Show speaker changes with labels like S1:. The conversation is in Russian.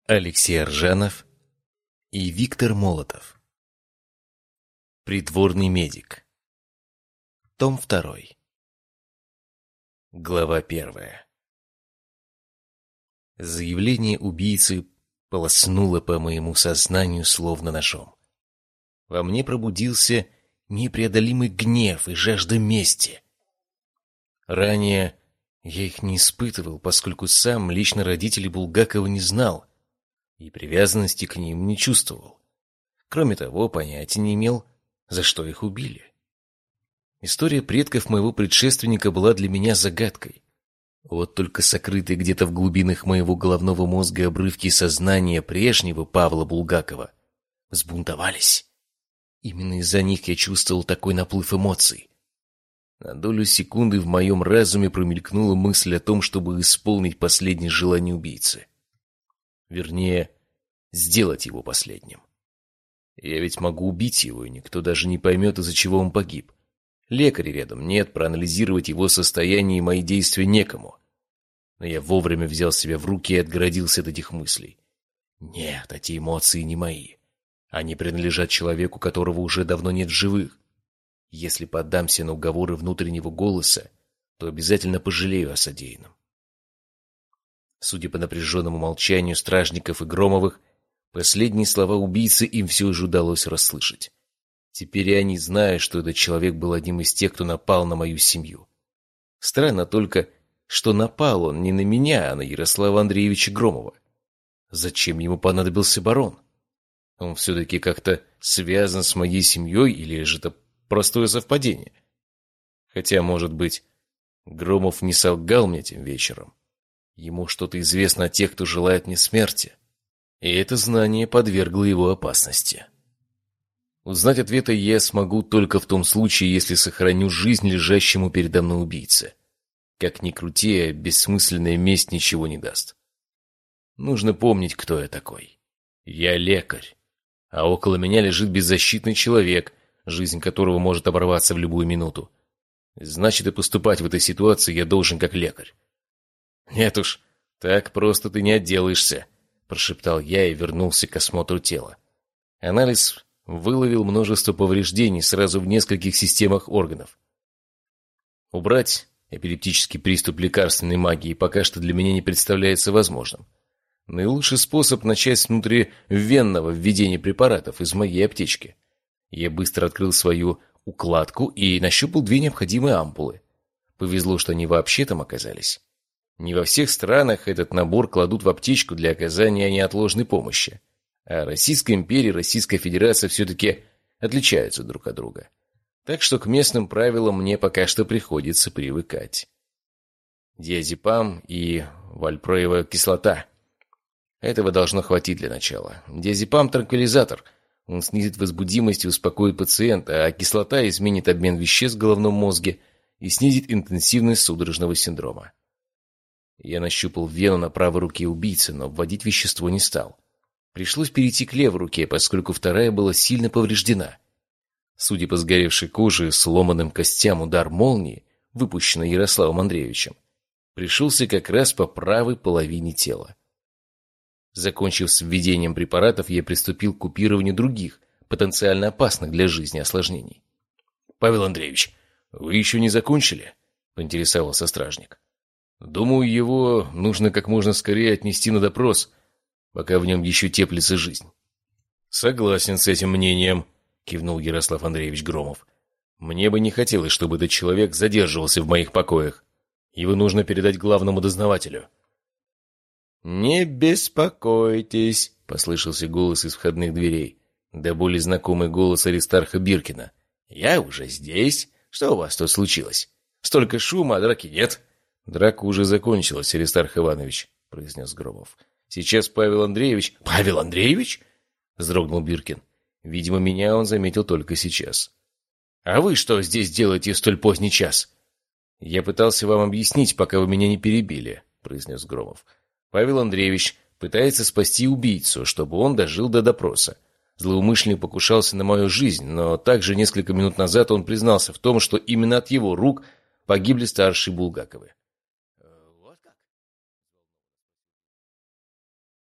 S1: Алексей Аржанов и Виктор Молотов. Придворный медик. Том 2. Глава 1. Заявление убийцы полоснуло по моему сознанию словно ножом. Во мне пробудился непреодолимый гнев и жажда мести. Ранее я их не испытывал, поскольку сам лично родителей Булгакова не знал и привязанности к ним не чувствовал. Кроме того, понятия не имел, за что их убили. История предков моего предшественника была для меня загадкой. Вот только сокрытые где-то в глубинах моего головного мозга обрывки сознания прежнего Павла Булгакова взбунтовались. Именно из-за них я чувствовал такой наплыв эмоций. На долю секунды в моем разуме промелькнула мысль о том, чтобы исполнить последнее желание убийцы. Вернее, сделать его последним. Я ведь могу убить его, и никто даже не поймет, из-за чего он погиб. Лекаря рядом нет, проанализировать его состояние и мои действия некому. Но я вовремя взял себя в руки и отгородился от этих мыслей. Нет, эти эмоции не мои. Они принадлежат человеку, которого уже давно нет в живых. Если поддамся на уговоры внутреннего голоса, то обязательно пожалею о содеянном. Судя по напряженному молчанию стражников и Громовых, последние слова убийцы им все же удалось расслышать. Теперь и они знают, что этот человек был одним из тех, кто напал на мою семью. Странно только, что напал он не на меня, а на Ярослава Андреевича Громова. Зачем ему понадобился барон? Он все-таки как-то связан с моей семьей, или же это простое совпадение? Хотя, может быть, Громов не солгал мне тем вечером. Ему что-то известно о тех, кто желает мне смерти. И это знание подвергло его опасности. Узнать ответы я смогу только в том случае, если сохраню жизнь лежащему передо мной убийце. Как ни крути, бессмысленная месть ничего не даст. Нужно помнить, кто я такой. Я лекарь. А около меня лежит беззащитный человек, жизнь которого может оборваться в любую минуту. Значит, и поступать в этой ситуации я должен как лекарь. «Нет уж, так просто ты не отделаешься», — прошептал я и вернулся к осмотру тела. Анализ выловил множество повреждений сразу в нескольких системах органов. Убрать эпилептический приступ лекарственной магии пока что для меня не представляется возможным. Наилучший способ начать с внутривенного введения препаратов из моей аптечки. Я быстро открыл свою укладку и нащупал 2 необходимые ампулы. Повезло, что они вообще там оказались. Не во всех странах этот набор кладут в аптечку для оказания неотложной помощи. А Российская империя и Российская Федерация все-таки отличаются друг от друга. Так что к местным правилам мне пока что приходится привыкать. Диазепам и вальпроевая кислота. Этого должно хватить для начала. Диазепам – транквилизатор. Он снизит возбудимость и успокоит пациента, а кислота изменит обмен веществ в головном мозге и снизит интенсивность судорожного синдрома. Я нащупал вену на правой руке убийцы, но вводить вещество не стал. Пришлось перейти к левой руке, поскольку вторая была сильно повреждена. Судя по сгоревшей коже и сломанным костям, удар молнии, выпущенный Ярославом Андреевичем, пришелся как раз по правой половине тела. Закончив с введением препаратов, я приступил к купированию других, потенциально опасных для жизни осложнений. «Павел Андреевич, вы еще не закончили?» — поинтересовался стражник. «Думаю, его нужно как можно скорее отнести на допрос, пока в нем еще теплится жизнь». «Согласен с этим мнением», — кивнул Ярослав Андреевич Громов. «Мне бы не хотелось, чтобы этот человек задерживался в моих покоях. Его нужно передать главному дознавателю». «Не беспокойтесь», — послышался голос из входных дверей. Да более знакомый голос Аристарха Биркина. «Я уже здесь. Что у вас тут случилось? Столько шума, а драки нет». «Драка уже закончилась, Аристарх Иванович», — произнес Громов. «Сейчас Павел Андреевич...» «Павел Андреевич?» — вздрогнул Биркин. Видимо, меня он заметил только сейчас. «А вы что здесь делаете в столь поздний час?» «Я пытался вам объяснить, пока вы меня не перебили», — произнес Громов. «Павел Андреевич пытается спасти убийцу, чтобы он дожил до допроса. Злоумышленник покушался на мою жизнь, но также несколько минут назад он признался в том, что именно от его рук погибли старшие Булгаковы.